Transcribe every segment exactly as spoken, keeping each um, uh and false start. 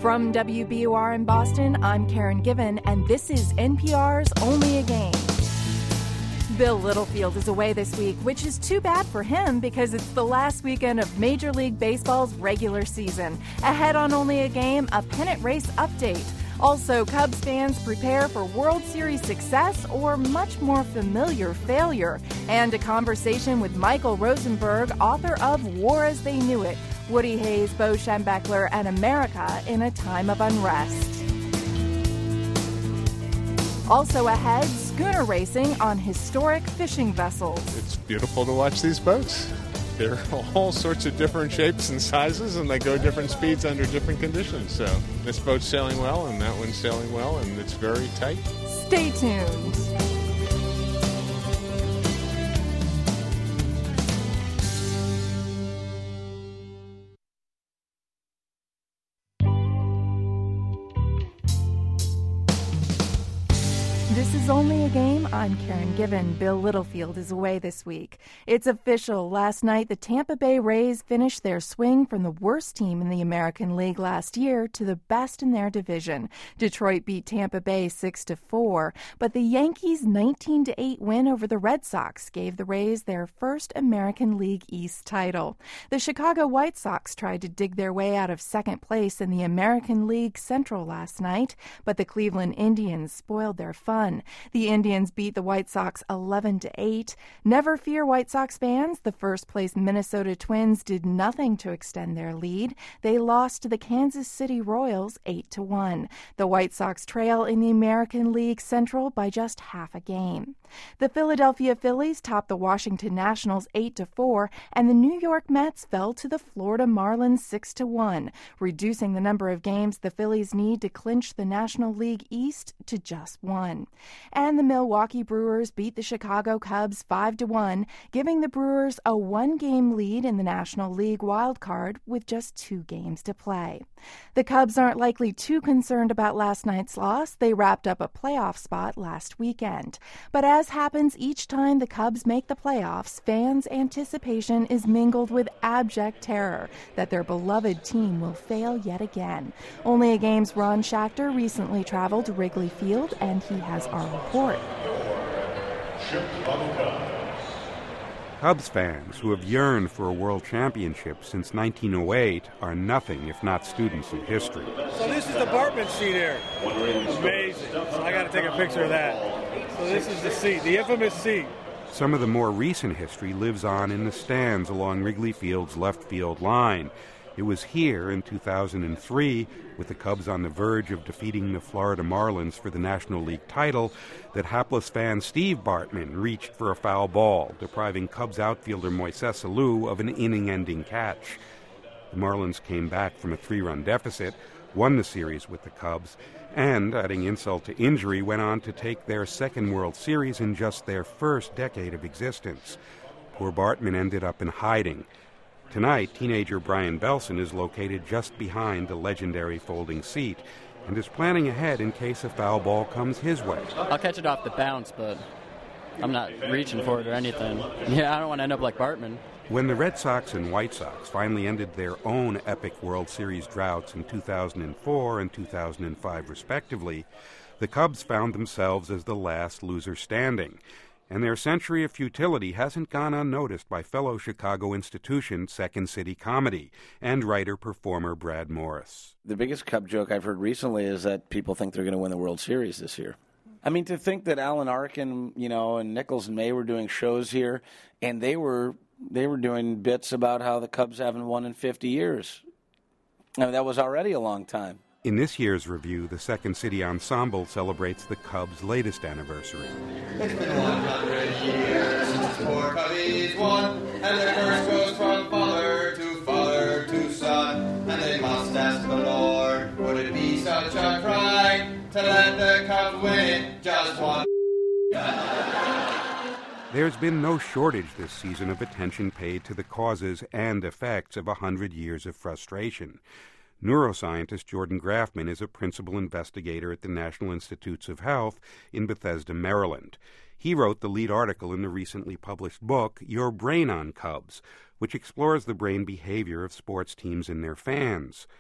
From W B U R in Boston, I'm Karen Given, and this is N P R's Only a Game. Bill Littlefield is away this week, which is too bad for him because it's the last weekend of Major League Baseball's regular season. Ahead on Only a Game, a pennant race update. Also, Cubs fans prepare for World Series success or much more familiar failure. And a conversation with Michael Rosenberg, author of War as They Knew It, Woody Hayes, Bo Schembechler, and America in a Time of Unrest. Also ahead, schooner racing on historic fishing vessels. It's beautiful to watch these boats. They're all sorts of different shapes and sizes, and they go different speeds under different conditions. So this boat's sailing well, and that one's sailing well, and it's very tight. Stay tuned. This is Only a Game. I'm Karen Given. Bill Littlefield is away this week. It's official. Last night, the Tampa Bay Rays finished their swing from the worst team in the American League last year to the best in their division. Detroit beat Tampa Bay six to four, but the Yankees' nineteen to eight win over the Red Sox gave the Rays their first American League East title. The Chicago White Sox tried to dig their way out of second place in the American League Central last night, but the Cleveland Indians spoiled their fun. The Indians beat the White Sox eleven to eight. Never fear, White Sox fans. The first-place Minnesota Twins did nothing to extend their lead. They lost to the Kansas City Royals eight to one. The White Sox trail in the American League Central by just half a game. The Philadelphia Phillies topped the Washington Nationals eight to four, and the New York Mets fell to the Florida Marlins six to one, reducing the number of games the Phillies need to clinch the National League East to just one. And the Milwaukee Brewers beat the Chicago Cubs five to one, giving the Brewers a one-game lead in the National League wild card with just two games to play. The Cubs aren't likely too concerned about last night's loss. They wrapped up a playoff spot last weekend. But as happens each time the Cubs make the playoffs, fans' anticipation is mingled with abject terror that their beloved team will fail yet again. Only a Game's Ron Schachter recently traveled to Wrigley Field, and he has our report. Cubs fans who have yearned for a world championship since nineteen oh eight are nothing if not students of history. So this is the Bartman seat here. Amazing. So I got to take a picture of that. So this is the seat, the infamous seat. Some of the more recent history lives on in the stands along Wrigley Field's left field line. It was here in two thousand three, with the Cubs on the verge of defeating the Florida Marlins for the National League title, that hapless fan Steve Bartman reached for a foul ball, depriving Cubs outfielder Moises Alou of an inning-ending catch. The Marlins came back from a three-run deficit, won the series with the Cubs, and, adding insult to injury, went on to take their second World Series in just their first decade of existence. Poor Bartman ended up in hiding. Tonight, teenager Brian Belson is located just behind the legendary folding seat and is planning ahead in case a foul ball comes his way. I'll catch it off the bounce, but I'm not reaching for it or anything. Yeah, I don't want to end up like Bartman. When the Red Sox and White Sox finally ended their own epic World Series droughts in two thousand four and two thousand five respectively, the Cubs found themselves as the last loser standing. And their century of futility hasn't gone unnoticed by fellow Chicago institution Second City Comedy and writer-performer Brad Morris. The biggest Cub joke I've heard recently is that people think they're going to win the World Series this year. I mean, to think that Alan Arkin, you know, and Nichols and May were doing shows here, and they were they were doing bits about how the Cubs haven't won in fifty years. I mean, that was already a long time. In this year's review, the Second City Ensemble celebrates the Cubs' latest anniversary. It's been one hundred years since the four Cubbies won, and the curse goes from father to father to son, and they must ask the Lord, would it be such a crime to let the Cubs win just one? There's been no shortage this season of attention paid to the causes and effects of a hundred years of frustration. Neuroscientist Jordan Grafman is a principal investigator at the National Institutes of Health in Bethesda, Maryland. He wrote the lead article in the recently published book, Your Brain on Cubs, which explores the brain behavior of sports teams and their fans.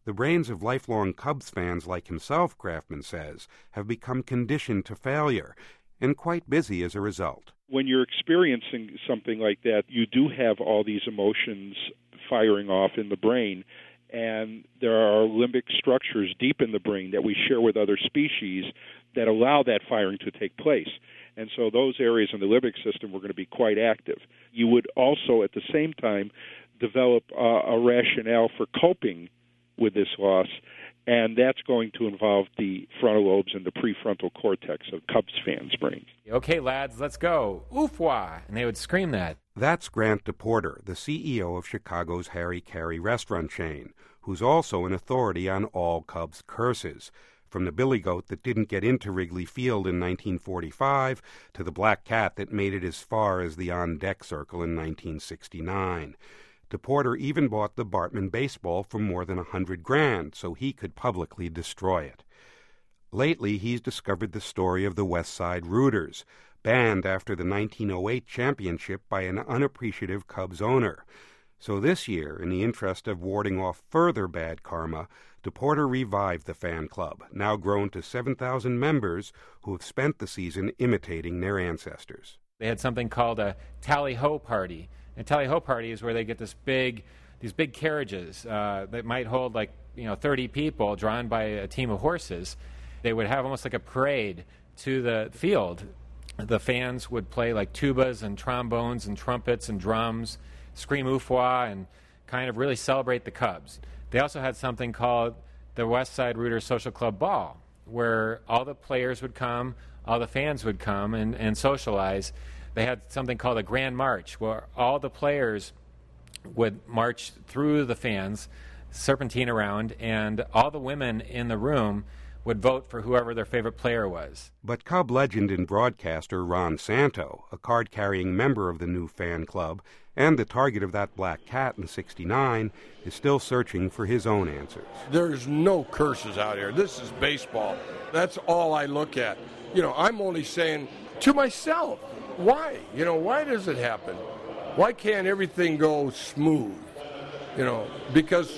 The brains of lifelong Cubs fans like himself, Craftman says, have become conditioned to failure and quite busy as a result. When you're experiencing something like that, you do have all these emotions firing off in the brain, and there are limbic structures deep in the brain that we share with other species that allow that firing to take place. And so those areas in the limbic system were going to be quite active. You would also, at the same time, develop uh, a rationale for coping with this loss, and that's going to involve the frontal lobes and the prefrontal cortex of Cubs fans' brains. Okay, lads, let's go. Oofwa! And they would scream that. That's Grant DePorter, the C E O of Chicago's Harry Carey restaurant chain, who's also an authority on all Cubs curses, from the billy goat that didn't get into Wrigley Field in nineteen forty-five to the black cat that made it as far as the on-deck circle in nineteen sixty-nine. DePorter even bought the Bartman baseball for more than a hundred grand so he could publicly destroy it. Lately, he's discovered the story of the West Side Rooters, banned after the nineteen oh eight championship by an unappreciative Cubs owner. So this year, in the interest of warding off further bad karma, DePorter revived the fan club, now grown to seven thousand members who have spent the season imitating their ancestors. They had something called a tally-ho party. A tally-ho party is where they get this big, these big carriages uh, that might hold like you know thirty people, drawn by a team of horses. They would have almost like a parade to the field. The fans would play like tubas and trombones and trumpets and drums, scream oofwa, and kind of really celebrate the Cubs. They also had something called the West Side Rooters Social Club Ball, where all the players would come, all the fans would come and, and socialize. They had something called a Grand March, where all the players would march through the fans, serpentine around, and all the women in the room would vote for whoever their favorite player was. But Cub legend and broadcaster Ron Santo, a card-carrying member of the new fan club and the target of that black cat in sixty-nine, is still searching for his own answers. There's no curses out here. This is baseball. That's all I look at. You know, I'm only saying to myself, why? You know, why does it happen? Why can't everything go smooth? You know, because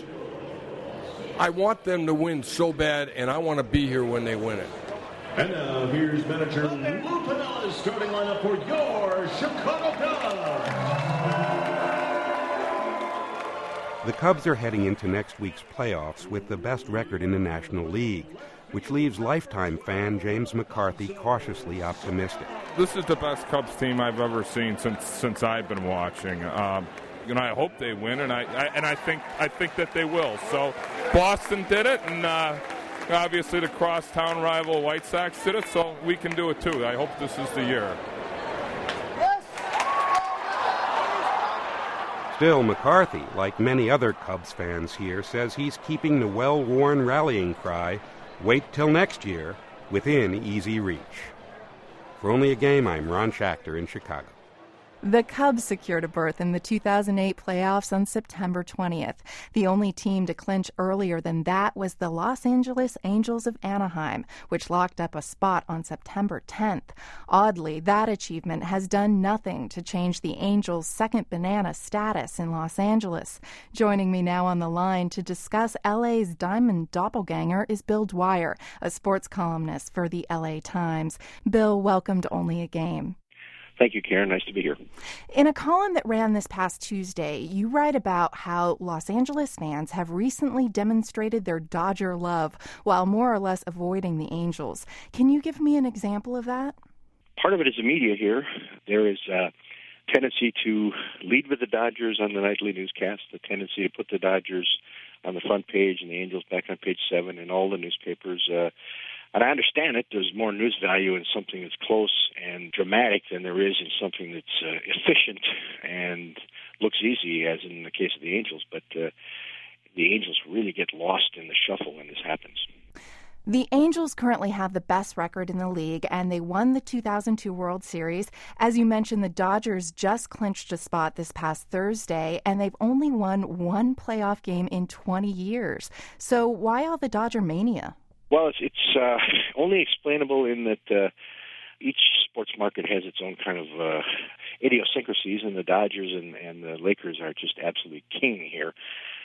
I want them to win so bad, and I want to be here when they win it. And now here's manager Lou Piniella starting lineup for your Chicago Cubs. The Cubs are heading into next week's playoffs with the best record in the National League, which leaves lifetime fan James McCarthy cautiously optimistic. This is the best Cubs team I've ever seen since since I've been watching. Um, you know, I hope they win, and I, I and I think I think that they will. So Boston did it, and uh, obviously the crosstown rival White Sox did it. So we can do it too. I hope this is the year. Still, McCarthy, like many other Cubs fans here, says he's keeping the well-worn rallying cry, "Wait till next year," within easy reach. For Only a Game, I'm Ron Schachter in Chicago. The Cubs secured a berth in the two thousand eight playoffs on September twentieth. The only team to clinch earlier than that was the Los Angeles Angels of Anaheim, which locked up a spot on September tenth. Oddly, that achievement has done nothing to change the Angels' second banana status in Los Angeles. Joining me now on the line to discuss L A's Diamond doppelganger is Bill Dwyer, a sports columnist for the L A Times. Bill, welcome to Only a Game. Thank you, Karen. Nice to be here. In a column that ran this past Tuesday, you write about how Los Angeles fans have recently demonstrated their Dodger love while more or less avoiding the Angels. Can you give me an example of that? Part of it is the media here. There is a tendency to lead with the Dodgers on the nightly newscast, the tendency to put the Dodgers on the front page and the Angels back on page seven in all the newspapers. Uh, And I understand it. There's more news value in something that's close and dramatic than there is in something that's uh, efficient and looks easy, as in the case of the Angels. But uh, the Angels really get lost in the shuffle when this happens. The Angels currently have the best record in the league, and they won the two thousand two World Series. As you mentioned, the Dodgers just clinched a spot this past Thursday, and they've only won one playoff game in twenty years. So why all the Dodger mania? Well, it's, it's uh, only explainable in that uh, each sports market has its own kind of uh, idiosyncrasies, and the Dodgers and, and the Lakers are just absolutely king here.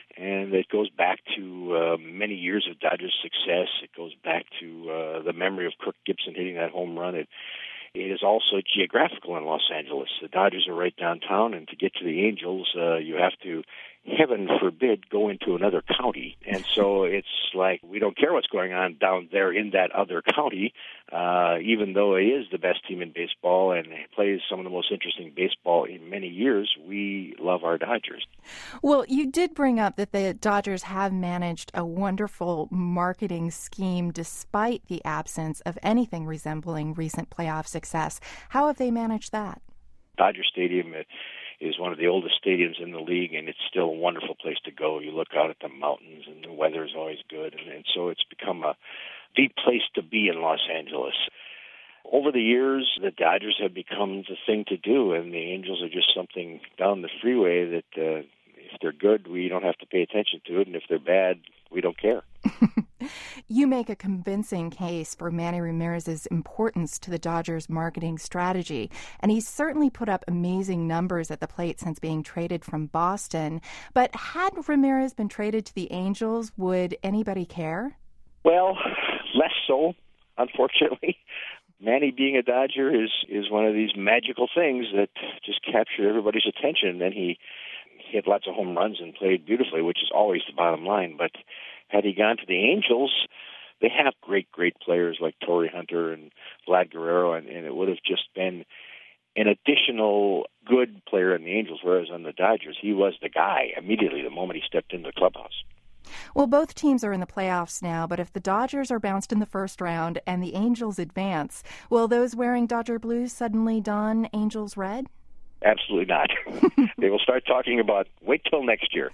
And it goes back to uh, many years of Dodgers success. It goes back to uh, the memory of Kirk Gibson hitting that home run. It, it is also geographical in Los Angeles. The Dodgers are right downtown, and to get to the Angels, uh, you have to, heaven forbid, go into another county. And so it's like we don't care what's going on down there in that other county, uh, even though it is the best team in baseball and plays some of the most interesting baseball in many years. We love our Dodgers. Well, you did bring up that the Dodgers have managed a wonderful marketing scheme despite the absence of anything resembling recent playoff success. How have they managed that? Dodger Stadium is one of the oldest stadiums in the league, and it's still a wonderful place to go. You look out at the mountains, and the weather is always good, and, and so it's become a the place to be in Los Angeles. Over the years, the Dodgers have become the thing to do, and the Angels are just something down the freeway that uh, if they're good, we don't have to pay attention to it, and if they're bad, we don't care. You make a convincing case for Manny Ramirez's importance to the Dodgers' marketing strategy, and he's certainly put up amazing numbers at the plate since being traded from Boston. But had Ramirez been traded to the Angels, would anybody care? Well, less so, unfortunately. Manny being a Dodger is, is one of these magical things that just captured everybody's attention. And then he hit lots of home runs and played beautifully, which is always the bottom line. But had he gone to the Angels, they have great, great players like Torrey Hunter and Vlad Guerrero, and, and it would have just been an additional good player in the Angels, whereas on the Dodgers, he was the guy immediately the moment he stepped into the clubhouse. Well, both teams are in the playoffs now, but if the Dodgers are bounced in the first round and the Angels advance, will those wearing Dodger blues suddenly don Angels red? Absolutely not. They will start talking about wait till next year.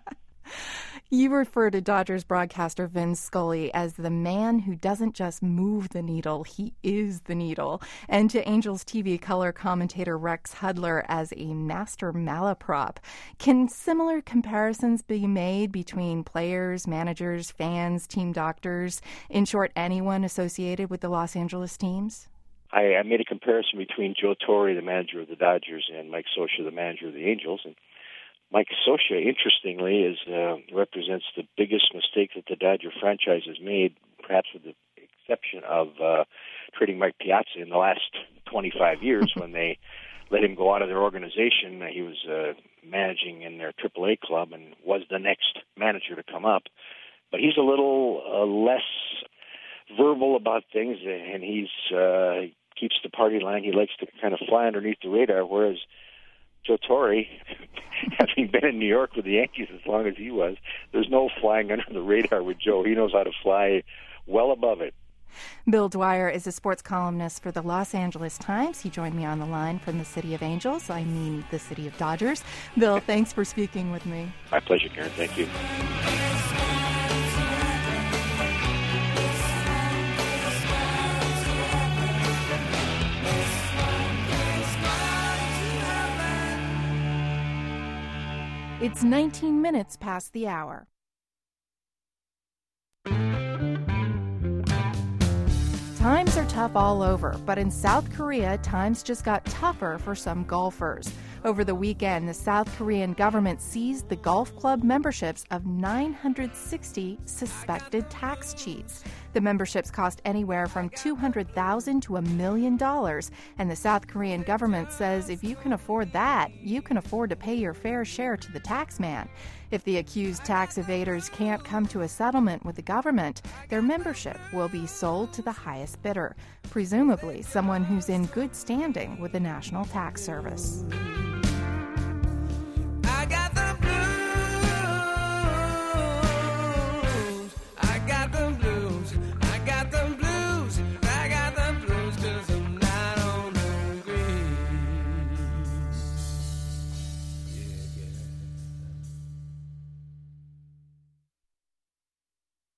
You refer to Dodgers broadcaster Vin Scully as the man who doesn't just move the needle, he is the needle, and to Angels T V color commentator Rex Hudler as a master malaprop. Can similar comparisons be made between players, managers, fans, team doctors, in short, anyone associated with the Los Angeles teams? I, I made a comparison between Joe Torre, the manager of the Dodgers, and Mike Scioscia, the manager of the Angels, and Mike Scioscia, interestingly, is uh, represents the biggest mistake that the Dodger franchise has made, perhaps with the exception of uh, trading Mike Piazza in the last twenty-five years when they let him go out of their organization. He was uh, managing in their triple A club and was the next manager to come up. But he's a little uh, less verbal about things, and he's uh, keeps the party line. He likes to kind of fly underneath the radar, whereas Joe Torre, having been in New York with the Yankees as long as he was, there's no flying under the radar with Joe. He knows how to fly well above it. Bill Dwyer is a sports columnist for the Los Angeles Times. He joined me on the line from the City of Angels. I mean, the City of Dodgers. Bill, thanks for speaking with me. My pleasure, Karen. Thank you. It's nineteen minutes past the hour. Times are tough all over, but in South Korea, times just got tougher for some golfers. Over the weekend, the South Korean government seized the golf club memberships of nine hundred sixty suspected tax cheats. The memberships cost anywhere from two hundred thousand dollars to a million dollars, and the South Korean government says if you can afford that, you can afford to pay your fair share to the tax man. If the accused tax evaders can't come to a settlement with the government, their membership will be sold to the highest bidder, presumably someone who's in good standing with the National Tax Service. I got the blues. I got the blues. I got the blues. I got the blues 'cause I'm not on the green. Yeah, yeah.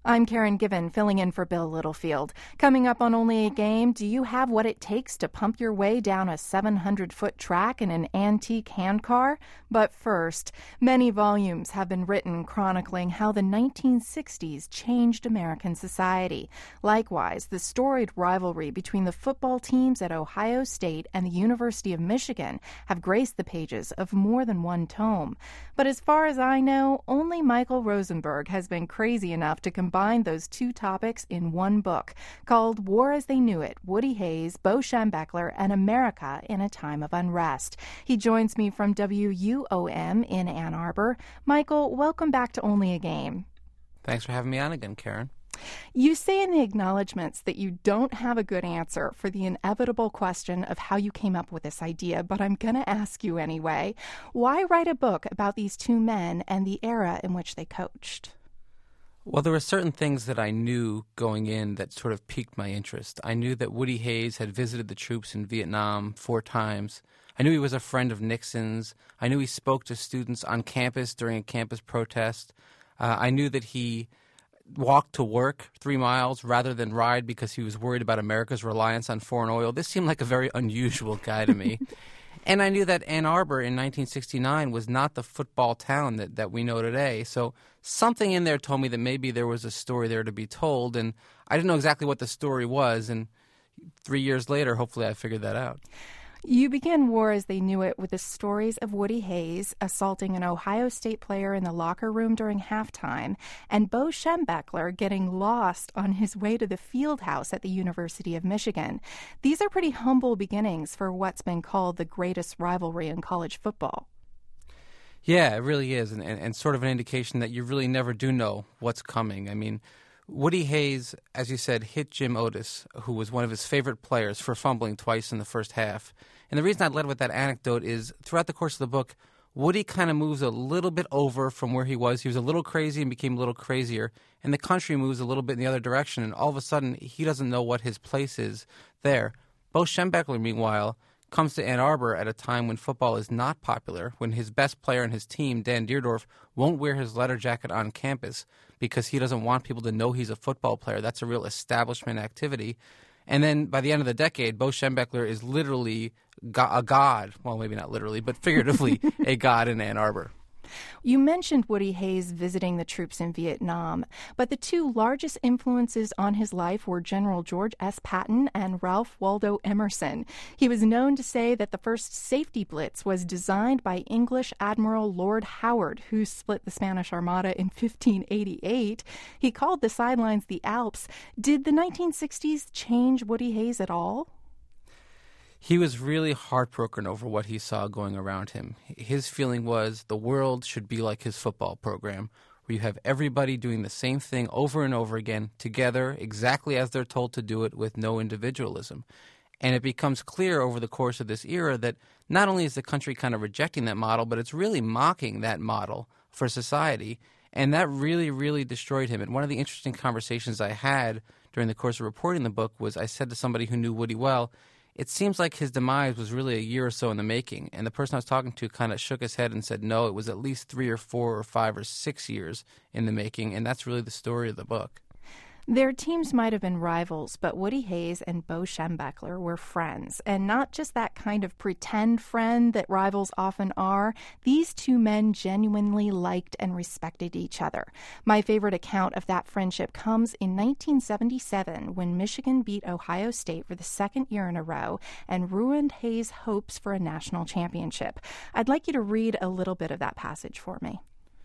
I'm Karen Given, filling in for Bill Littlefield. Coming up on Only a Game, do you have what it takes to pump your way down a seven hundred foot track in an antique handcar? But first, many volumes have been written chronicling how the nineteen sixties changed American society. Likewise, the storied rivalry between the football teams at Ohio State and the University of Michigan have graced the pages of more than one tome. But as far as I know, only Michael Rosenberg has been crazy enough to combine those two topics in one book called War as They Knew It, Woody Hayes, Bo Schembechler, and America in a Time of Unrest. He joins me from W U O M in Ann Arbor. Michael, welcome back to Only a Game. Thanks for having me on again, Karen. You say in the acknowledgments that you don't have a good answer for the inevitable question of how you came up with this idea, but I'm going to ask you anyway. Why write a book about these two men and the era in which they coached? Well, there were certain things that I knew going in that sort of piqued my interest. I knew that Woody Hayes had visited the troops in Vietnam four times. I knew he was a friend of Nixon's. I knew he spoke to students on campus during a campus protest. Uh, I knew that he walked to work three miles rather than ride because he was worried about America's reliance on foreign oil. This seemed like a very unusual guy to me. And I knew that Ann Arbor in nineteen sixty-nine was not the football town that, that we know today. So something in there told me that maybe there was a story there to be told. And I didn't know exactly what the story was. And three years later, hopefully I figured that out. You began War as They Knew It with the stories of Woody Hayes assaulting an Ohio State player in the locker room during halftime and Bo Schembechler getting lost on his way to the field house at the University of Michigan. These are pretty humble beginnings for what's been called the greatest rivalry in college football. Yeah, it really is, and, and, and sort of an indication that you really never do know what's coming. I mean, Woody Hayes, as you said, hit Jim Otis, who was one of his favorite players, for fumbling twice in the first half. And the reason I led with that anecdote is throughout the course of the book, Woody kind of moves a little bit over from where he was. He was a little crazy and became a little crazier. And the country moves a little bit in the other direction. And all of a sudden, he doesn't know what his place is there. Bo Schembechler, meanwhile, comes to Ann Arbor at a time when football is not popular, when his best player in his team, Dan Deerdorf, won't wear his leather jacket on campus because he doesn't want people to know he's a football player. That's a real establishment activity. And then by the end of the decade, Bo Schembechler is literally go- a god. Well, maybe not literally, but figuratively a god in Ann Arbor. You mentioned Woody Hayes visiting the troops in Vietnam, but the two largest influences on his life were General George S. Patton and Ralph Waldo Emerson. He was known to say that the first safety blitz was designed by English Admiral Lord Howard, who split the Spanish Armada in fifteen eighty-eight. He called the sidelines the Alps. Did the nineteen sixties change Woody Hayes at all? He was really heartbroken over what he saw going around him. His feeling was the world should be like his football program, where you have everybody doing the same thing over and over again, together, exactly as they're told to do it, with no individualism. And it becomes clear over the course of this era that not only is the country kind of rejecting that model, but it's really mocking that model for society. And that really, really destroyed him. And one of the interesting conversations I had during the course of reporting the book was I said to somebody who knew Woody well, it seems like his demise was really a year or so in the making. And the person I was talking to kind of shook his head and said, no, it was at least three or four or five or six years in the making. And that's really the story of the book. Their teams might have been rivals, but Woody Hayes and Bo Schembechler were friends. And not just that kind of pretend friend that rivals often are. These two men genuinely liked and respected each other. My favorite account of that friendship comes in nineteen seventy-seven when Michigan beat Ohio State for the second year in a row and ruined Hayes' hopes for a national championship. I'd like you to read a little bit of that passage for me.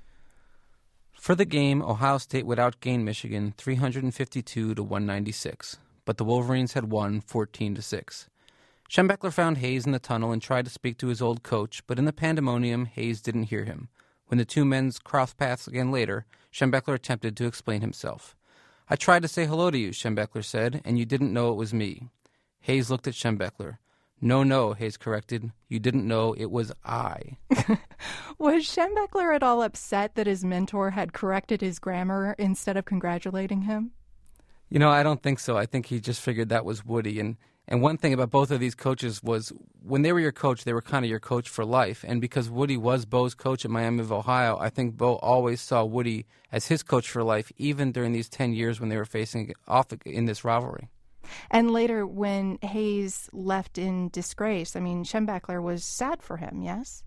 For the game, Ohio State would outgain Michigan three hundred fifty-two to one ninety-six, but the Wolverines had won fourteen to six. Schembechler found Hayes in the tunnel and tried to speak to his old coach, but in the pandemonium, Hayes didn't hear him. When the two men crossed paths again later, Schembechler attempted to explain himself. I tried to say hello to you, Schembechler said, and you didn't know it was me. Hayes looked at Schembechler. No, no, Hayes corrected. You didn't know it was I. Was Schembechler at all upset that his mentor had corrected his grammar instead of congratulating him? You know, I don't think so. I think he just figured that was Woody. And, And one thing about both of these coaches was when they were your coach, they were kind of your coach for life. And because Woody was Bo's coach at Miami of Ohio, I think Bo always saw Woody as his coach for life, even during these ten years when they were facing off in this rivalry. And later, when Hayes left in disgrace, I mean, Schembechler was sad for him, yes?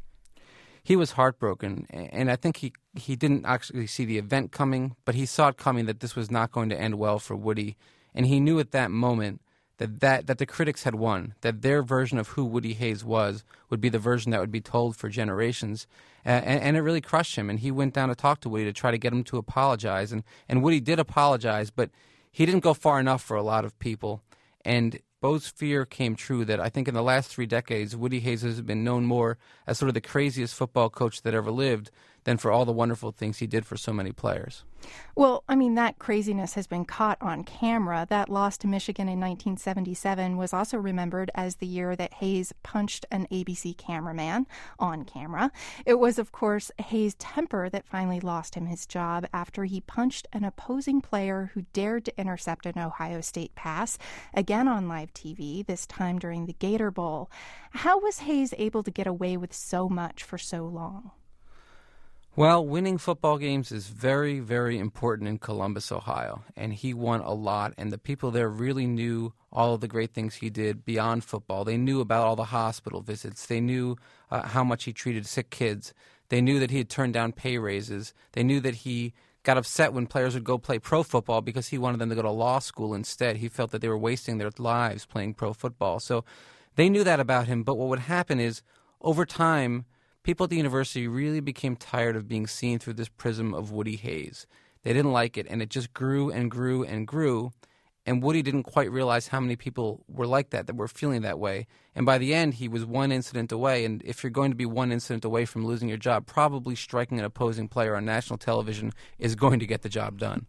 He was heartbroken, and I think he, he didn't actually see the event coming, but he saw it coming that this was not going to end well for Woody. And he knew at that moment that, that, that the critics had won, that their version of who Woody Hayes was would be the version that would be told for generations. Uh, and, and it really crushed him, and he went down to talk to Woody to try to get him to apologize. And, and Woody did apologize, but he didn't go far enough for a lot of people. And Bo's fear came true that I think in the last three decades, Woody Hayes has been known more as sort of the craziest football coach that ever lived than for all the wonderful things he did for so many players. Well, I mean, that craziness has been caught on camera. That loss to Michigan in nineteen seventy-seven was also remembered as the year that Hayes punched an A B C cameraman on camera. It was, of course, Hayes' temper that finally lost him his job after he punched an opposing player who dared to intercept an Ohio State pass, again on live T V, this time during the Gator Bowl. How was Hayes able to get away with so much for so long? Well, winning football games is very, very important in Columbus, Ohio, and he won a lot, and the people there really knew all of the great things he did beyond football. They knew about all the hospital visits. They knew uh, how much he treated sick kids. They knew that he had turned down pay raises. They knew that he got upset when players would go play pro football because he wanted them to go to law school instead. He felt that they were wasting their lives playing pro football. So they knew that about him, but what would happen is, over time, people at the university really became tired of being seen through this prism of Woody Hayes. They didn't like it, and it just grew and grew and grew, and Woody didn't quite realize how many people were like that, that were feeling that way. And by the end, he was one incident away, and if you're going to be one incident away from losing your job, probably striking an opposing player on national television is going to get the job done.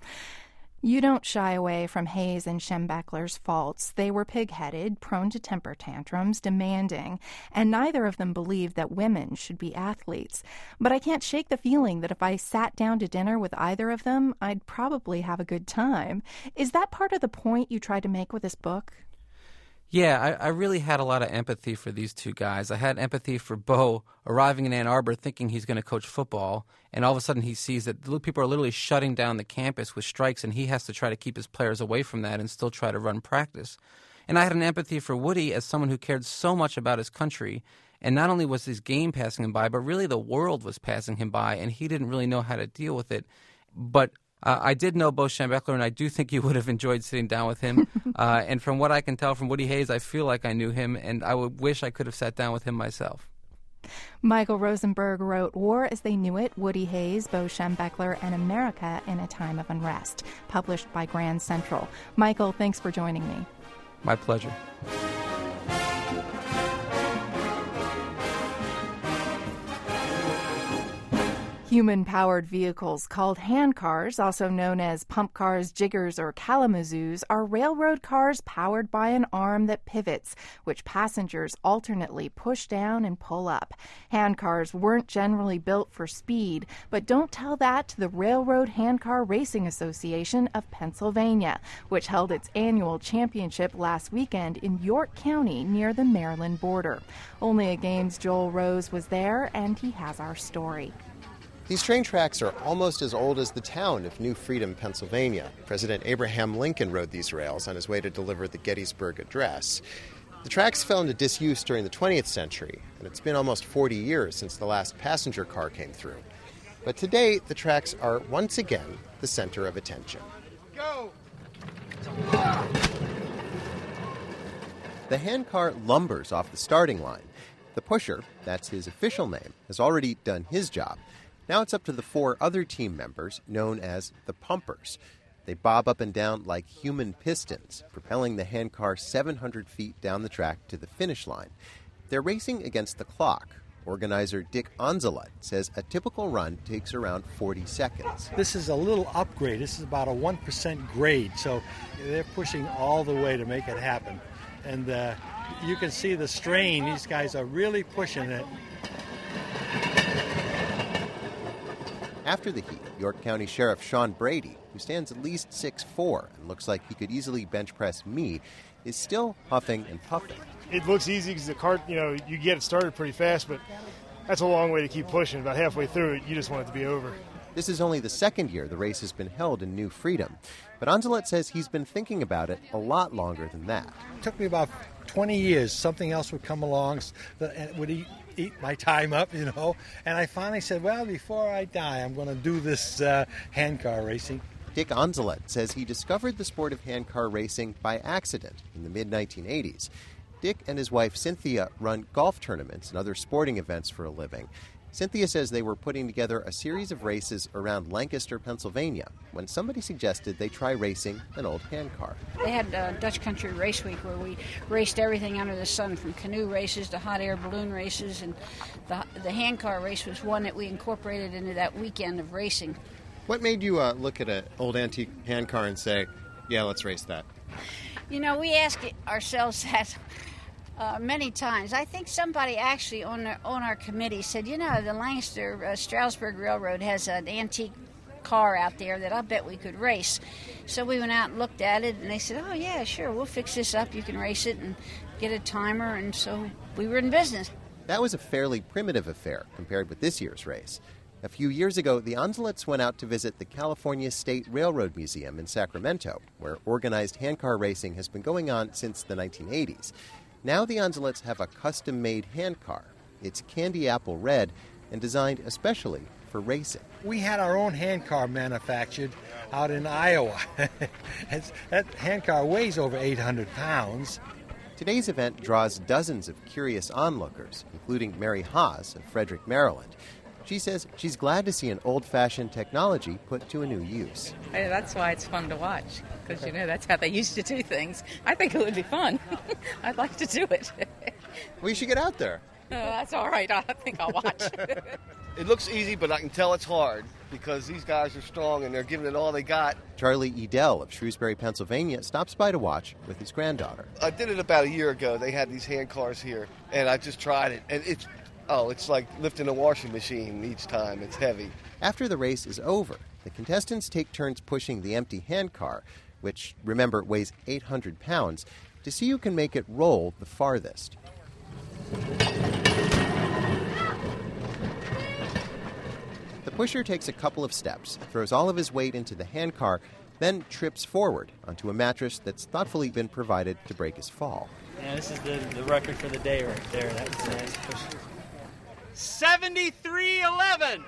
You don't shy away from Hayes and Schembechler's faults. They were pig-headed, prone to temper tantrums, demanding, and neither of them believed that women should be athletes. But I can't shake the feeling that if I sat down to dinner with either of them, I'd probably have a good time. Is that part of the point you tried to make with this book? Yeah, I, I really had a lot of empathy for these two guys. I had empathy for Bo arriving in Ann Arbor thinking he's going to coach football, and all of a sudden he sees that people are literally shutting down the campus with strikes, and he has to try to keep his players away from that and still try to run practice. And I had an empathy for Woody as someone who cared so much about his country, and not only was his game passing him by, but really the world was passing him by, and he didn't really know how to deal with it. But Uh, I did know Bo Schembechler, and I do think you would have enjoyed sitting down with him. uh, and from what I can tell from Woody Hayes, I feel like I knew him, and I would wish I could have sat down with him myself. Michael Rosenberg wrote War as They Knew It, Woody Hayes, Bo Schembechler, and America in a Time of Unrest, published by Grand Central. Michael, thanks for joining me. My pleasure. Human-powered vehicles called handcars, also known as pump cars, jiggers, or Kalamazoos, are railroad cars powered by an arm that pivots, which passengers alternately push down and pull up. Handcars weren't generally built for speed, but don't tell that to the Railroad Handcar Racing Association of Pennsylvania, which held its annual championship last weekend in York County near the Maryland border. Only a Game's Joel Rose was there, and he has our story. These train tracks are almost as old as the town of New Freedom, Pennsylvania. President Abraham Lincoln rode these rails on his way to deliver the Gettysburg Address. The tracks fell into disuse during the twentieth century, and it's been almost forty years since the last passenger car came through. But today, the tracks are once again the center of attention. Go! The handcar lumbers off the starting line. The pusher, that's his official name, has already done his job. Now it's up to the four other team members, known as the pumpers. They bob up and down like human pistons, propelling the handcar seven hundred feet down the track to the finish line. They're racing against the clock. Organizer Dick Onzelut says a typical run takes around forty seconds. This is a little upgrade. This is about a one percent grade, so they're pushing all the way to make it happen. And uh, you can see the strain. These guys are really pushing it. After the heat, York County Sheriff Sean Brady, who stands at least six foot four and looks like he could easily bench press me, is still huffing and puffing. It looks easy because the cart, you know, you get it started pretty fast, but that's a long way to keep pushing. About halfway through it, you just want it to be over. This is only the second year the race has been held in New Freedom, but Onzelat says he's been thinking about it a lot longer than that. It took me about twenty years. Something else would come along that would eat, eat my time up, you know, and I finally said, well, before I die, I'm going to do this uh, handcar racing. Dick Onzelat says he discovered the sport of handcar racing by accident in the mid nineteen eighties. Dick and his wife Cynthia run golf tournaments and other sporting events for a living. Cynthia says they were putting together a series of races around Lancaster, Pennsylvania, when somebody suggested they try racing an old handcar. They had uh, Dutch Country Race Week where we raced everything under the sun, from canoe races to hot air balloon races, and the, the handcar race was one that we incorporated into that weekend of racing. What made you uh, look at an old antique handcar and say, yeah, let's race that? You know, we ask ourselves that uh, many times. I think somebody actually on our, on our committee said, you know, the Lancaster uh, Stroudsburg Railroad has an antique car out there that I bet we could race. So we went out and looked at it, and they said, oh, yeah, sure, we'll fix this up. You can race it and get a timer. And so we were in business. That was a fairly primitive affair compared with this year's race. A few years ago, the Onzelats went out to visit the California State Railroad Museum in Sacramento, where organized handcar racing has been going on since the nineteen eighties. Now the Onzelats have a custom-made handcar. It's candy apple red and designed especially for racing. We had our own handcar manufactured out in Iowa. That handcar weighs over eight hundred pounds. Today's event draws dozens of curious onlookers, including Mary Haas of Frederick, Maryland. She says she's glad to see an old-fashioned technology put to a new use. Hey, that's why it's fun to watch, because, you know, that's how they used to do things. I think it would be fun. I'd like to do it. We should get out there. Oh, that's all right. I think I'll watch. It looks easy, but I can tell it's hard because these guys are strong and they're giving it all they got. Charlie Edel of Shrewsbury, Pennsylvania, stops by to watch with his granddaughter. I did it about a year ago. They had these hand cars here, and I just tried it, and it's Oh, it's like lifting a washing machine each time. It's heavy. After the race is over, the contestants take turns pushing the empty handcar, which, remember, weighs eight hundred pounds, to see who can make it roll the farthest. The pusher takes a couple of steps, throws all of his weight into the handcar, then trips forward onto a mattress that's thoughtfully been provided to break his fall. Yeah, this is the, the record for the day right there. That was a nice push. seventy-three eleven.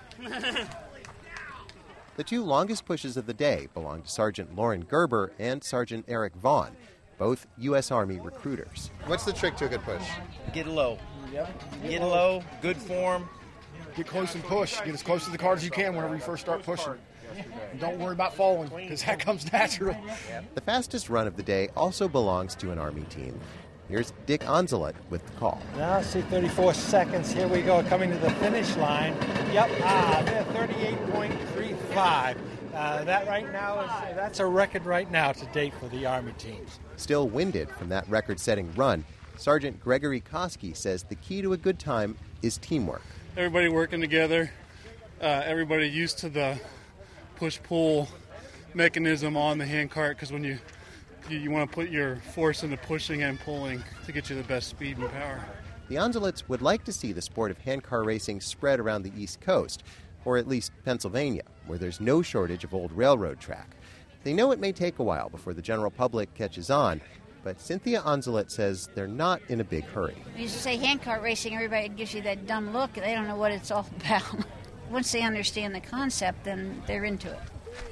The two longest pushes of the day belong to Sergeant Lauren Gerber and Sergeant Eric Vaughn, both U S Army recruiters. What's the trick to a good push? Get low. Get low, good form. Get close and push. Get as close to the card as you can whenever you first start pushing. And don't worry about falling, because that comes natural. The fastest run of the day also belongs to an Army team. Here's Dick Onzelat with the call. Now, see, thirty-four seconds. Here we go, coming to the finish line. Yep, ah, they're thirty-eight point three five. Uh, that right now, is that's a record right now to date for the Army teams. Still winded from that record-setting run, Sergeant Gregory Koski says the key to a good time is teamwork. Everybody working together, uh, everybody used to the push-pull mechanism on the handcart, because when you You, you want to put your force into pushing and pulling to get you the best speed and power. The Onzelats would like to see the sport of handcar racing spread around the East Coast, or at least Pennsylvania, where there's no shortage of old railroad track. They know it may take a while before the general public catches on, but Cynthia Onzelat says they're not in a big hurry. You used to say handcar racing, everybody gives you that dumb look. They don't know what it's all about. Once they understand the concept, then they're into it.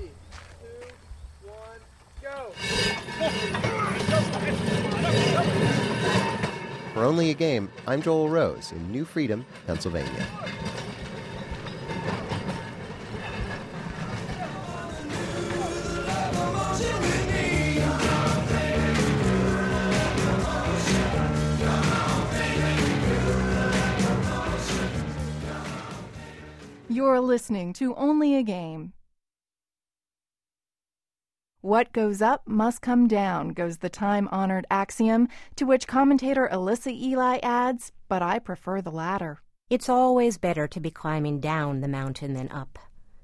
For Only a Game, I'm Joel Rose in New Freedom, Pennsylvania. You're listening to Only a Game. What goes up must come down, goes the time-honored axiom, to which commentator Alyssa Eli adds, but I prefer the latter. It's always better to be climbing down the mountain than up.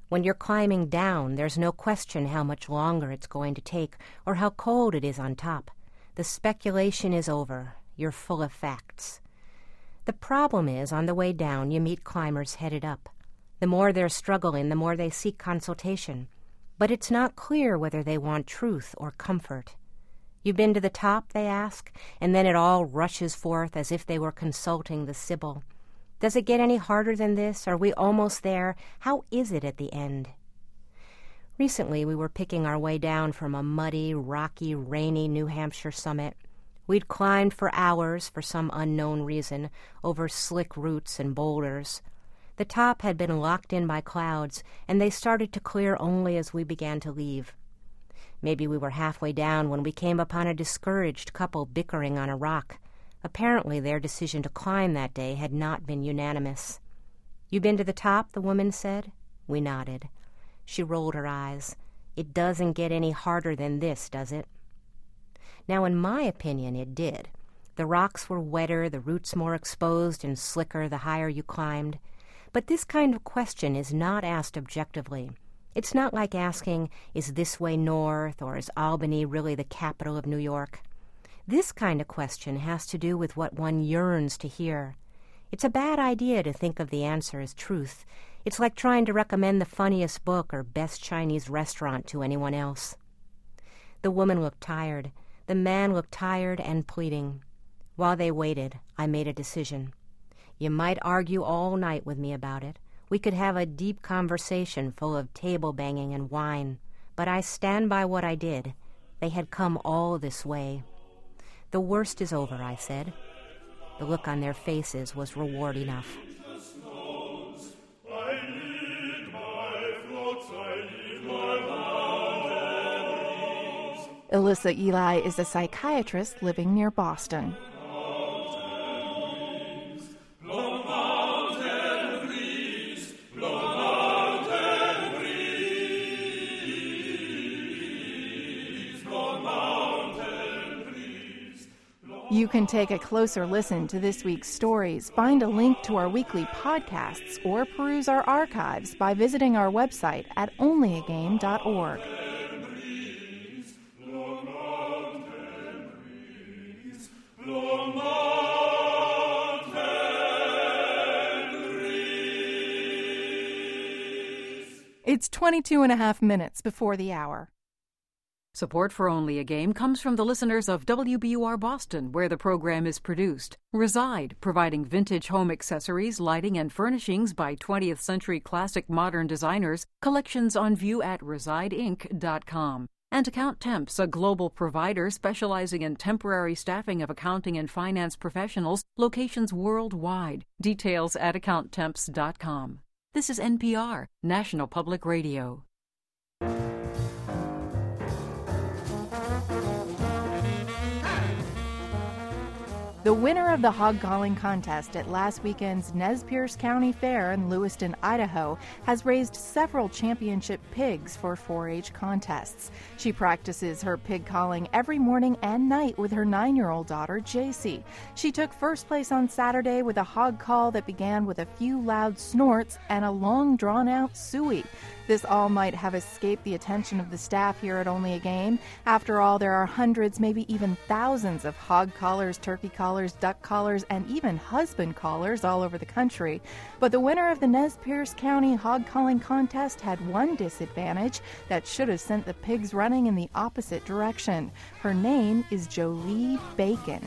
When you're climbing down, there's no question how much longer it's going to take or how cold it is on top. The speculation is over. You're full of facts. The problem is, on the way down, you meet climbers headed up. The more they're struggling, the more they seek consultation. But it's not clear whether they want truth or comfort. "You been to the top?" they ask, and then it all rushes forth as if they were consulting the Sibyl. "Does it get any harder than this? Are we almost there? How is it at the end?" Recently, we were picking our way down from a muddy, rocky, rainy New Hampshire summit. We'd climbed for hours, for some unknown reason, over slick roots and boulders. The top had been locked in by clouds, and they started to clear only as we began to leave. Maybe we were halfway down when we came upon a discouraged couple bickering on a rock. Apparently their decision to climb that day had not been unanimous. "You been to the top?" the woman said. We nodded. She rolled her eyes. "It doesn't get any harder than this, does it?" Now, in my opinion, it did. The rocks were wetter, the roots more exposed and slicker the higher you climbed. But this kind of question is not asked objectively. It's not like asking, is this way north, or is Albany really the capital of New York? This kind of question has to do with what one yearns to hear. It's a bad idea to think of the answer as truth. It's like trying to recommend the funniest book or best Chinese restaurant to anyone else. The woman looked tired. The man looked tired and pleading. While they waited, I made a decision. You might argue all night with me about it. We could have a deep conversation full of table banging and wine. But I stand by what I did. They had come all this way. "The worst is over," I said. The look on their faces was reward enough. Alyssa Eli is a psychiatrist living near Boston. You can take a closer listen to this week's stories, find a link to our weekly podcasts, or peruse our archives by visiting our website at only a game dot org. It's twenty-two and a half minutes before the hour. Support for Only a Game comes from the listeners of W B U R Boston, where the program is produced. Reside, providing vintage home accessories, lighting, and furnishings by twentieth century classic modern designers. Collections on view at reside inc dot com. And Account Temps, a global provider specializing in temporary staffing of accounting and finance professionals, locations worldwide. Details at account temps dot com. This is N P R, National Public Radio. The winner of the hog calling contest at last weekend's Nez Perce County Fair in Lewiston, Idaho, has raised several championship pigs for four H contests. She practices her pig calling every morning and night with her nine-year-old daughter, J C. She took first place on Saturday with a hog call that began with a few loud snorts and a long, drawn-out suey. This all might have escaped the attention of the staff here at Only a Game. After all, there are hundreds, maybe even thousands of hog callers, turkey callers, duck callers, and even husband callers all over the country. But the winner of the Nez Perce County hog calling contest had one disadvantage that should have sent the pigs running in the opposite direction. Her name is Jolie Bacon.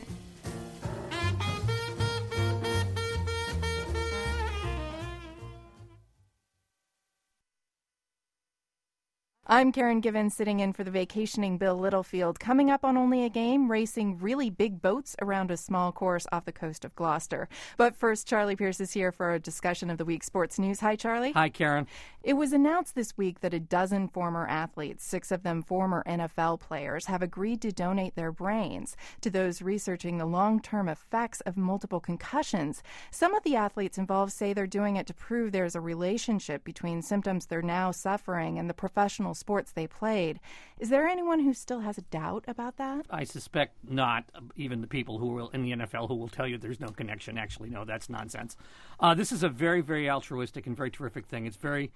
I'm Karen Given, sitting in for the vacationing Bill Littlefield. Coming up on Only a Game, racing really big boats around a small course off the coast of Gloucester. But first, Charlie Pierce is here for a discussion of the week's sports news. Hi, Charlie. Hi, Karen. It was announced this week that a dozen former athletes, six of them former N F L players, have agreed to donate their brains to those researching the long-term effects of multiple concussions. Some of the athletes involved say they're doing it to prove there's a relationship between symptoms they're now suffering and the professional sports they played. Is there anyone who still has a doubt about that? I suspect not. Even the people who will in the N F L who will tell you there's no connection. Actually, no, that's nonsense. Uh, this is a very, very altruistic and very terrific thing. It's very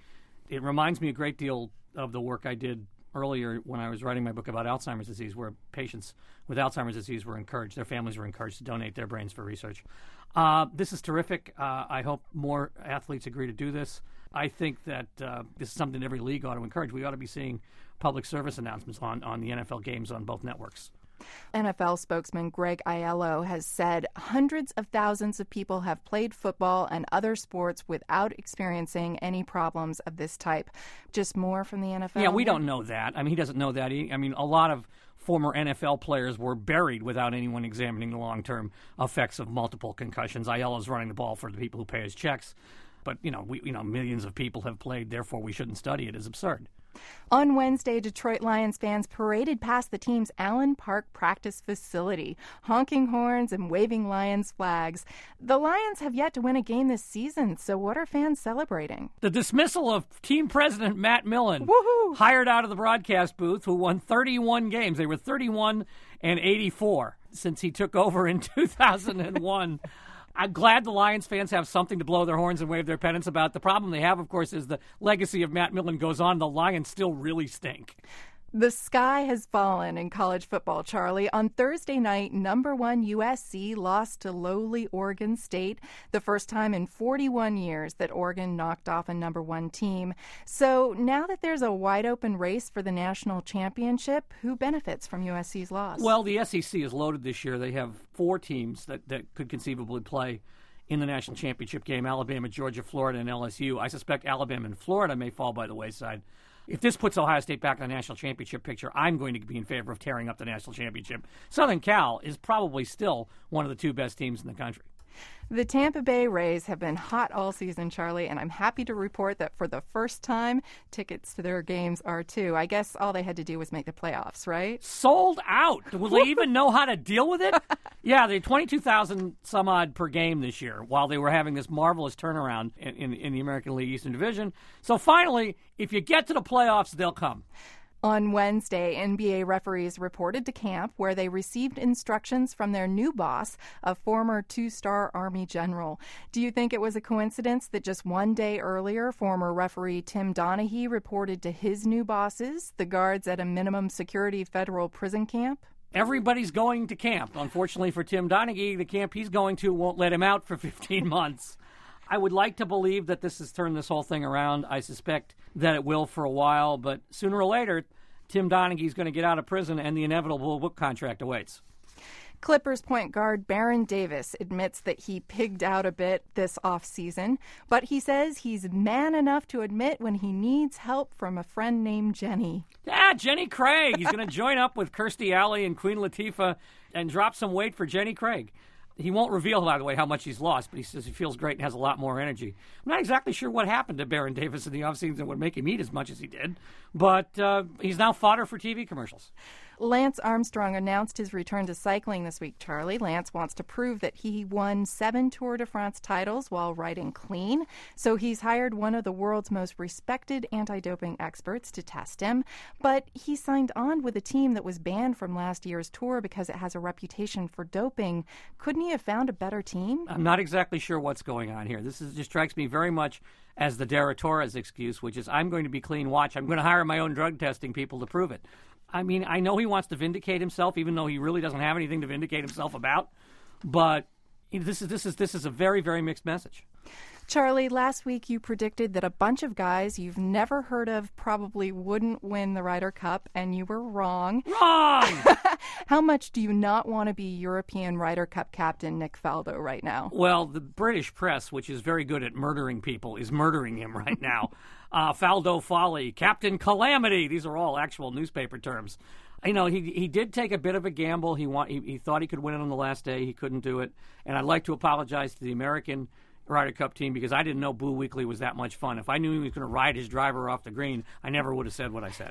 It reminds me a great deal of the work I did earlier when I was writing my book about Alzheimer's disease, where patients with Alzheimer's disease were encouraged, their families were encouraged to donate their brains for research. Uh, this is terrific. Uh, I hope more athletes agree to do this. I think that uh, this is something every league ought to encourage. We ought to be seeing public service announcements on, on the N F L games on both networks. N F L spokesman Greg Aiello has said hundreds of thousands of people have played football and other sports without experiencing any problems of this type. Just more from the N F L? Yeah, we don't know that. I mean, he doesn't know that. He, I mean, a lot of former N F L players were buried without anyone examining the long-term effects of multiple concussions. Aiello's running the ball for the people who pay his checks. But, you know, we, you know, millions of people have played, therefore we shouldn't study it is absurd. On Wednesday, Detroit Lions fans paraded past the team's Allen Park practice facility, honking horns and waving Lions flags. The Lions have yet to win a game this season, so what are fans celebrating? The dismissal of team president Matt Millen, Woohoo! hired out of the broadcast booth, who won thirty-one games. They were thirty-one and eighty-four since he took over in two thousand one. I'm glad the Lions fans have something to blow their horns and wave their pennants about. The problem they have, of course, is the legacy of Matt Millen goes on. The Lions still really stink. The sky has fallen in college football, Charlie. On Thursday night, number one U S C lost to lowly Oregon State, the first time in forty-one years that Oregon knocked off a number one team. So now that there's a wide-open race for the national championship, who benefits from U S C's loss? Well, the S E C is loaded this year. They have four teams that, that could conceivably play in the national championship game: Alabama, Georgia, Florida, and L S U. I suspect Alabama and Florida may fall by the wayside. If this puts Ohio State back in the national championship picture, I'm going to be in favor of tearing up the national championship. Southern Cal is probably still one of the two best teams in the country. The Tampa Bay Rays have been hot all season, Charlie, and I'm happy to report that for the first time, tickets to their games are too. I guess all they had to do was make the playoffs, right? Sold out. Will they even know how to deal with it? Yeah, they twenty-two thousand some odd per game this year while they were having this marvelous turnaround in, in, in the American League Eastern Division. So finally, if you get to the playoffs, they'll come. On Wednesday, N B A referees reported to camp where they received instructions from their new boss, a former two-star Army general. Do you think it was a coincidence that just one day earlier, former referee Tim Donaghy reported to his new bosses, the guards at a minimum security federal prison camp? Everybody's going to camp. Unfortunately for Tim Donaghy, the camp he's going to won't let him out for fifteen months. I would like to believe that this has turned this whole thing around. I suspect that it will for a while, but sooner or later, Tim Donaghy is going to get out of prison and the inevitable book contract awaits. Clippers point guard Baron Davis admits that he pigged out a bit this offseason, but he says he's man enough to admit when he needs help from a friend named Jenny. Yeah, Jenny Craig. He's going to join up with Kirstie Alley and Queen Latifah and drop some weight for Jenny Craig. He won't reveal, by the way, how much he's lost, but he says he feels great and has a lot more energy. I'm not exactly sure what happened to Baron Davis in the offseason that would make him eat as much as he did, but uh, he's now fodder for T V commercials. Lance Armstrong announced his return to cycling this week, Charlie. Lance wants to prove that he won seven Tour de France titles while riding clean, so he's hired one of the world's most respected anti-doping experts to test him. But he signed on with a team that was banned from last year's Tour because it has a reputation for doping. Couldn't he have found a better team? I'm not exactly sure what's going on here. This is, just strikes me very much as the Dara Torres excuse, which is, I'm going to be clean, watch. I'm going to hire my own drug testing people to prove it. I mean, I know he wants to vindicate himself, even though he really doesn't have anything to vindicate himself about. But this is this is this is a very, very mixed message. Charlie, last week you predicted that a bunch of guys you've never heard of probably wouldn't win the Ryder Cup, and you were wrong. Wrong! How much do you not want to be European Ryder Cup captain Nick Faldo right now? Well, the British press, which is very good at murdering people, is murdering him right now. uh, Faldo Folly, Captain Calamity, these are all actual newspaper terms. You know, he he did take a bit of a gamble. He, want, he, he thought he could win it on the last day. He couldn't do it. And I'd like to apologize to the American Ryder Cup team because I didn't know Boo Weekley was that much fun. If I knew he was going to ride his driver off the green, I never would have said what I said.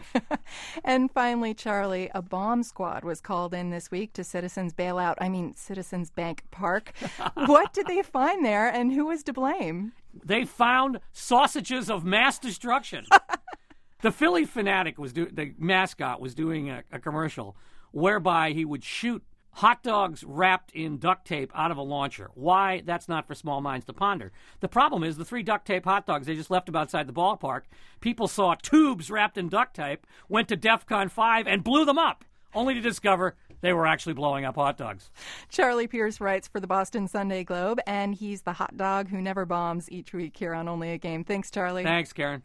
And finally, Charlie, a bomb squad was called in this week to Citizens Bailout, I mean Citizens Bank Park. What did they find there, and who was to blame? They found sausages of mass destruction. The Philly Fanatic was do- the mascot was doing a, a commercial whereby he would shoot hot dogs wrapped in duct tape out of a launcher. Why? That's not for small minds to ponder. The problem is the three duct tape hot dogs, they just left them outside the ballpark. People saw tubes wrapped in duct tape, went to DEFCON five, and blew them up, only to discover they were actually blowing up hot dogs. Charlie Pierce writes for the Boston Sunday Globe, and he's the hot dog who never bombs each week here on Only a Game. Thanks, Charlie. Thanks, Karen.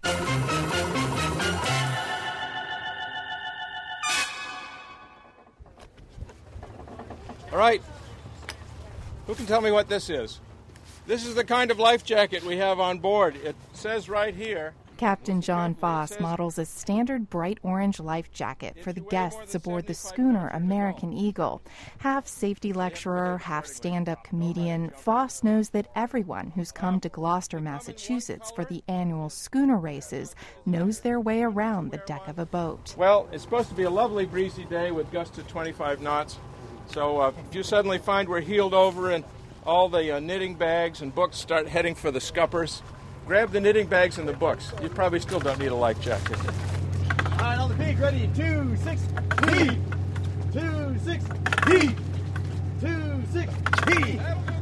All right, who can tell me what this is? This is the kind of life jacket we have on board. It says right here. Captain John Foss models a standard bright orange life jacket for the guests aboard the schooner American Eagle. Half safety lecturer, half stand-up comedian, Foss knows that everyone who's come to Gloucester, Massachusetts for the annual schooner races knows their way around the deck of a boat. Well, it's supposed to be a lovely breezy day with gusts of twenty-five knots. So uh, if you suddenly find we're heeled over and all the uh, knitting bags and books start heading for the scuppers, grab the knitting bags and the books. You probably still don't need a life jacket. All right, on the peak, ready? Two, six, heave. Two, six, heave. Two, six, heave.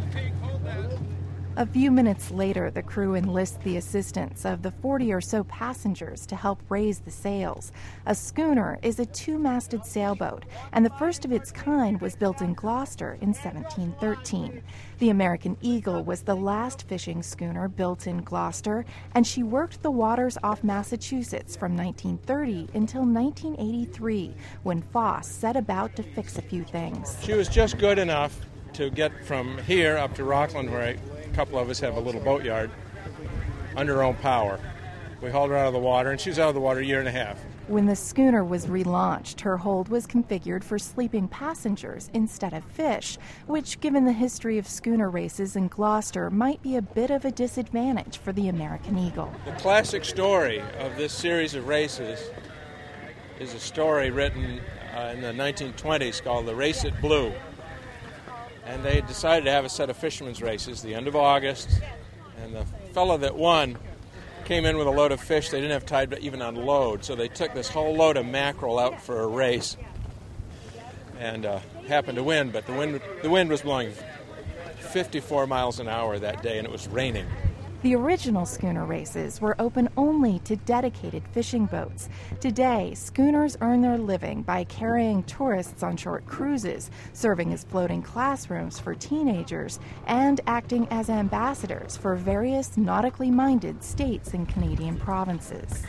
A few minutes later, the crew enlists the assistance of the forty or so passengers to help raise the sails. A schooner is a two-masted sailboat, and the first of its kind was built in Gloucester in seventeen thirteen. The American Eagle was the last fishing schooner built in Gloucester, and she worked the waters off Massachusetts from nineteen thirty until nineteen eighty-three, when Foss set about to fix a few things. She was just good enough to get from here up to Rockland, where I A couple of us have a little boatyard, under her own power. We hauled her out of the water, and she was out of the water a year and a half. When the schooner was relaunched, her hold was configured for sleeping passengers instead of fish, which, given the history of schooner races in Gloucester, might be a bit of a disadvantage for the American Eagle. The classic story of this series of races is a story written uh, in the nineteen twenties called The Race at Blue. And they decided to have a set of fishermen's races the end of August, and the fellow that won came in with a load of fish they didn't have time to even unload, so they took this whole load of mackerel out for a race and uh, happened to win, but the wind, the wind was blowing fifty-four miles an hour that day, and it was raining. The original schooner races were open only to dedicated fishing boats. Today, schooners earn their living by carrying tourists on short cruises, serving as floating classrooms for teenagers, and acting as ambassadors for various nautically minded states and Canadian provinces.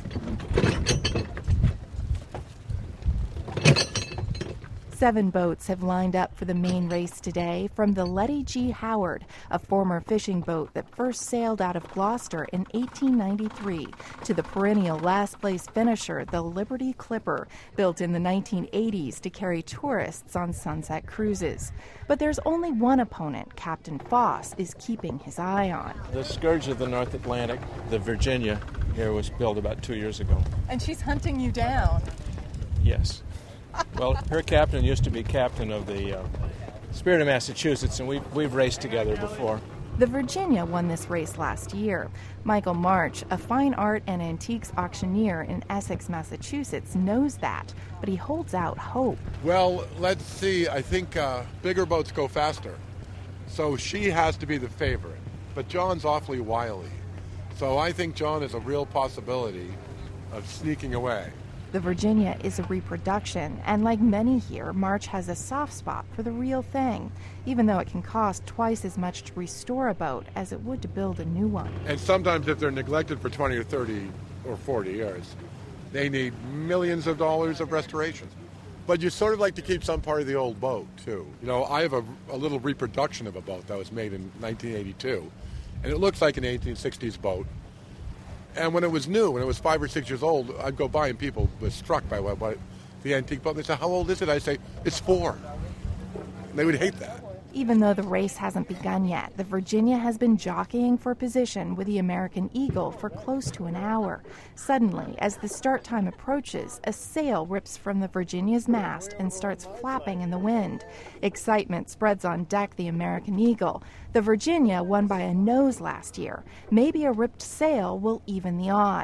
Seven boats have lined up for the main race today, from the Letty G. Howard, a former fishing boat that first sailed out of Gloucester in eighteen ninety-three, to the perennial last-place finisher, the Liberty Clipper, built in the nineteen eighties to carry tourists on sunset cruises. But there's only one opponent Captain Foss is keeping his eye on. The scourge of the North Atlantic, the Virginia, here was built about two years ago. And she's hunting you down. Yes. Well, her captain used to be captain of the uh, Spirit of Massachusetts, and we've, we've raced together before. The Virginia won this race last year. Michael March, a fine art and antiques auctioneer in Essex, Massachusetts, knows that, but he holds out hope. Well, let's see. I think uh, bigger boats go faster, so she has to be the favorite. But John's awfully wily, so I think John is a real possibility of sneaking away. The Virginia is a reproduction, and like many here, March has a soft spot for the real thing, even though it can cost twice as much to restore a boat as it would to build a new one. And sometimes if they're neglected for twenty or thirty or forty years, they need millions of dollars of restoration. But you sort of like to keep some part of the old boat, too. You know, I have a, a little reproduction of a boat that was made in nineteen eighty-two, and it looks like an eighteen sixties boat. And when it was new, when it was five or six years old, I'd go by and people were struck by what, what the antique boat. They say, "How old is it?" I say, "It's four." And they would hate that. Even though the race hasn't begun yet, the Virginia has been jockeying for position with the American Eagle for close to an hour. Suddenly, as the start time approaches, a sail rips from the Virginia's mast and starts flapping in the wind. Excitement spreads on deck the American Eagle. The Virginia won by a nose last year. Maybe a ripped sail will even the odds.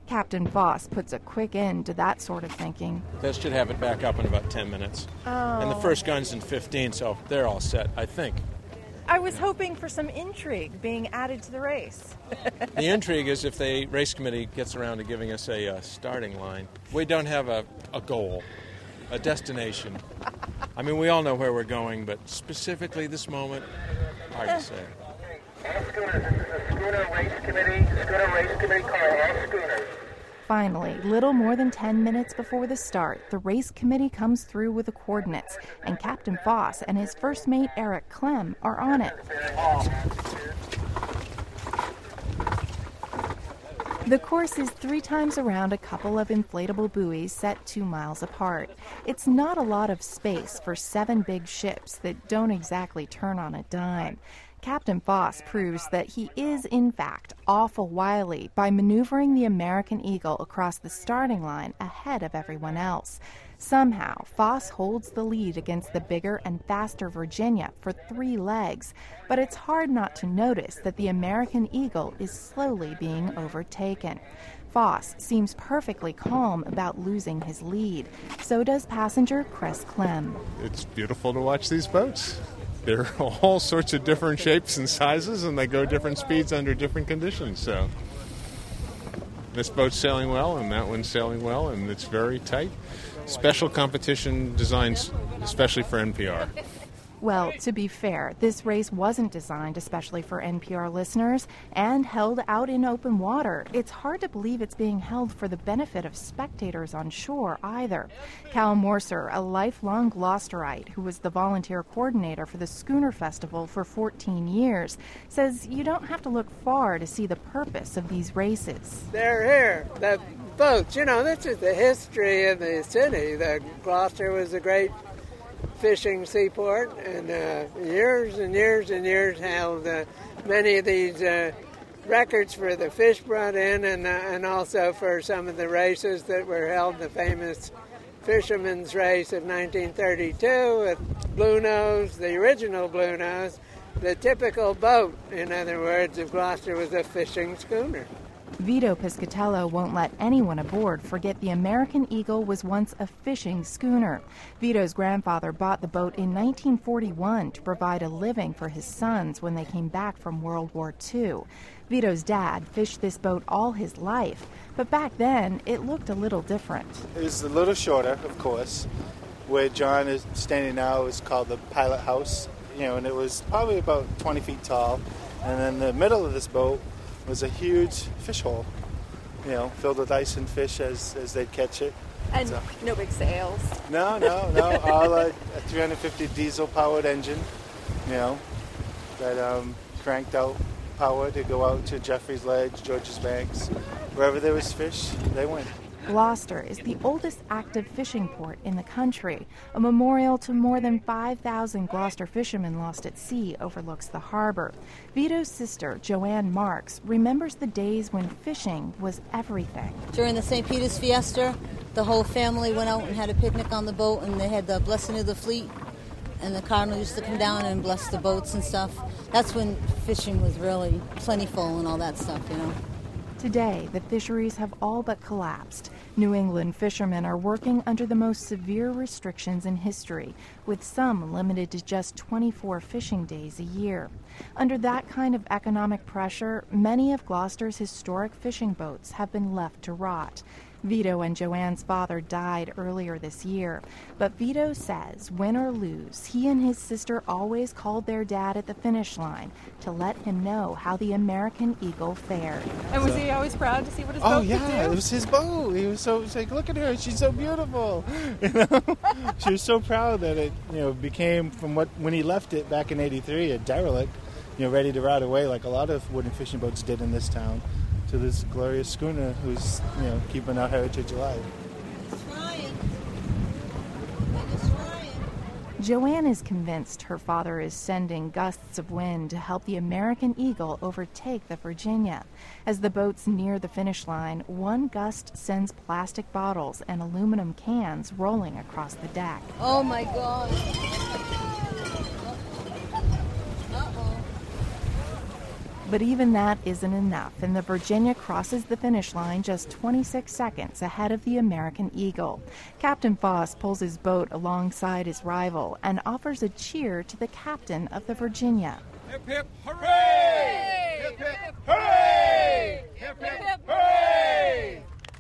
Captain Foss puts a quick end to that sort of thinking. That should have it back up in about ten minutes. Oh. And the first gun's in fifteen, so they're all set, I think. I was hoping for some intrigue being added to the race. The intrigue is if the race committee gets around to giving us a uh, starting line. We don't have a, a goal, a destination. I mean, we all know where we're going, but specifically this moment, hard to say. All schooners, this is a schooner race committee, schooner race committee car, all schooners. Finally, little more than ten minutes before the start, the race committee comes through with the coordinates, and Captain Foss and his first mate Eric Clem are on it. The course is three times around a couple of inflatable buoys set two miles apart. It's not a lot of space for seven big ships that don't exactly turn on a dime. Captain Foss proves that he is, in fact, awful wily by maneuvering the American Eagle across the starting line ahead of everyone else. Somehow, Foss holds the lead against the bigger and faster Virginia for three legs, but it's hard not to notice that the American Eagle is slowly being overtaken. Foss seems perfectly calm about losing his lead. So does passenger Chris Clem. It's beautiful to watch these boats. They're all sorts of different shapes and sizes, and they go different speeds under different conditions. So this boat's sailing well, and that one's sailing well, and it's very tight. Special competition designed especially for N P R. Well, to be fair, this race wasn't designed especially for N P R listeners and held out in open water. It's hard to believe it's being held for the benefit of spectators on shore either. Cal Morser, a lifelong Gloucesterite who was the volunteer coordinator for the Schooner Festival for fourteen years, says you don't have to look far to see the purpose of these races. They're here, the boats. You know, this is the history of the city. The Gloucester was a great fishing seaport, and uh, years and years and years held uh, many of these uh, records for the fish brought in, and uh, and also for some of the races that were held. The famous Fisherman's Race of nineteen thirty-two with Blue Nose, the original Blue Nose. The typical boat, in other words, of Gloucester was a fishing schooner. Vito Piscatello won't let anyone aboard forget the American Eagle was once a fishing schooner. Vito's grandfather bought the boat in nineteen forty-one to provide a living for his sons when they came back from World War Two. Vito's dad fished this boat all his life, but back then it looked a little different. It was a little shorter, of course. Where John is standing now is called the Pilot House, you know, and it was probably about twenty feet tall. And in the middle of this boat was a huge fish hole, you know, filled with ice and fish as, as they'd catch it. And so, no big sails. No, no, no. All a, a three hundred fifty diesel-powered engine, you know, that um, cranked out power to go out to Jeffrey's Ledge, George's Banks. Wherever there was fish, they went. Gloucester is the oldest active fishing port in the country. A memorial to more than five thousand Gloucester fishermen lost at sea overlooks the harbor. Vito's sister, Joanne Marks, remembers the days when fishing was everything. During the Saint Peter's Fiesta, the whole family went out and had a picnic on the boat, and they had the blessing of the fleet, and the cardinal used to come down and bless the boats and stuff. That's when fishing was really plentiful and all that stuff, you know. Today, the fisheries have all but collapsed. New England fishermen are working under the most severe restrictions in history, with some limited to just twenty-four fishing days a year. Under that kind of economic pressure, many of Gloucester's historic fishing boats have been left to rot. Vito and Joanne's father died earlier this year, but Vito says, win or lose, he and his sister always called their dad at the finish line to let him know how the American Eagle fared. And was So- he always proud to see what his Oh boat could yeah, do? it was his boat. He was so he's like, look at her, she's so beautiful. You know, she was so proud that it, you know, became from what when he left it back in eighty-three a derelict, you know, ready to rot away like a lot of wooden fishing boats did in this town, to this glorious schooner who's, you know, keeping our heritage alive. Joanne is convinced her father is sending gusts of wind to help the American Eagle overtake the Virginia. As the boats near the finish line, one gust sends plastic bottles and aluminum cans rolling across the deck. Oh my God. But even that isn't enough, and the Virginia crosses the finish line just twenty-six seconds ahead of the American Eagle. Captain Foss pulls his boat alongside his rival and offers a cheer to the captain of the Virginia. Hip, hip, hooray! Hip, hip, hooray! Hip, hip, hooray!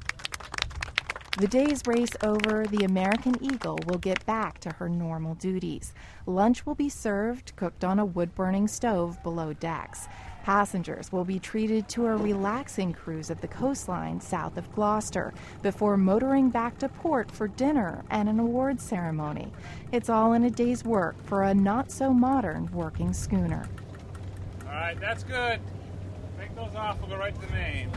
The day's race over, the American Eagle will get back to her normal duties. Lunch will be served, cooked on a wood-burning stove below decks. Passengers will be treated to a relaxing cruise of the coastline south of Gloucester before motoring back to port for dinner and an awards ceremony. It's all in a day's work for a not-so-modern working schooner. All right, that's good. Take those off. We'll go right to the main.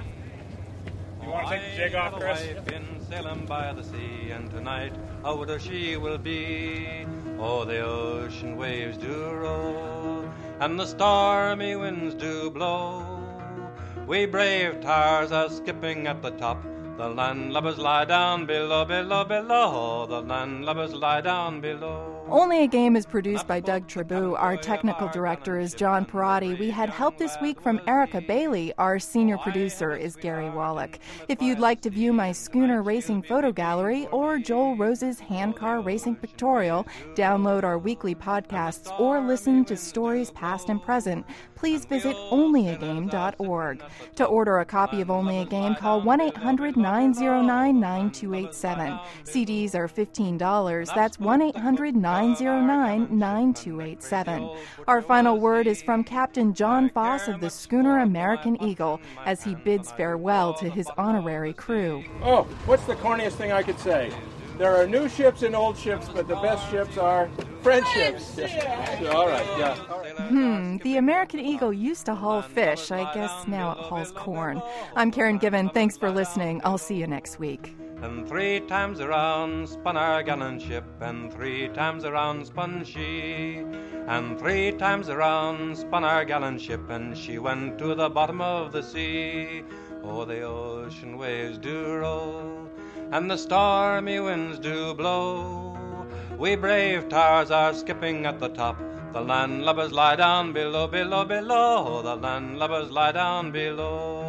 You want to take the jig off, Chris? I've been sailing by the sea, and tonight out she will be. Oh, the ocean waves do roll, and the stormy winds do blow. We brave tars are skipping at the top. The landlubbers lie down below, below, below. The landlubbers lie down below. Only a Game is produced by Doug Tribou. Our technical director is John Perotti. We had help this week from Erica Bailey. Our senior producer is Gary Wallach. If you'd like to view my schooner racing photo gallery or Joel Rose's handcar racing pictorial, download our weekly podcasts, or listen to stories past and present, please visit only a game dot org. To order a copy of Only a Game, call one eight hundred nine oh nine nine two eight seven. C Ds are fifteen dollars. That's one eight hundred nine oh nine nine two eight seven. Our final word is from Captain John Foss of the schooner American Eagle as he bids farewell to his honorary crew. Oh, what's the corniest thing I could say? There are new ships and old ships, but the best ships are friendships. Yeah. All right, yeah. Hmm, the American Eagle used to haul fish. I guess now it hauls corn. I'm Karen Given. Thanks for listening. I'll see you next week. And three times around spun our gallant ship, and three times around spun she. And three times around spun our gallant ship, and she went to the bottom of the sea. Oh, the ocean waves do roll, and the stormy winds do blow. We brave tars are skipping at the top. The landlubbers lie down below, below, below. The landlubbers lie down below.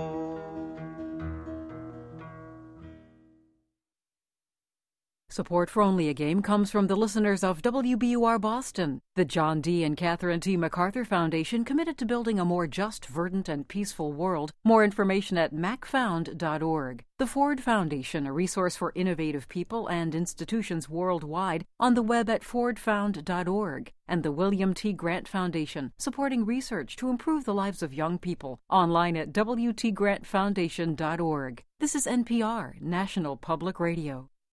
Support for Only a Game comes from the listeners of W B U R Boston, the John D. and Catherine T. MacArthur Foundation, committed to building a more just, verdant, and peaceful world. More information at mac found dot org. The Ford Foundation, a resource for innovative people and institutions worldwide, on the web at ford found dot org. And the William T. Grant Foundation, supporting research to improve the lives of young people, online at w t grant foundation dot org. This is N P R, National Public Radio.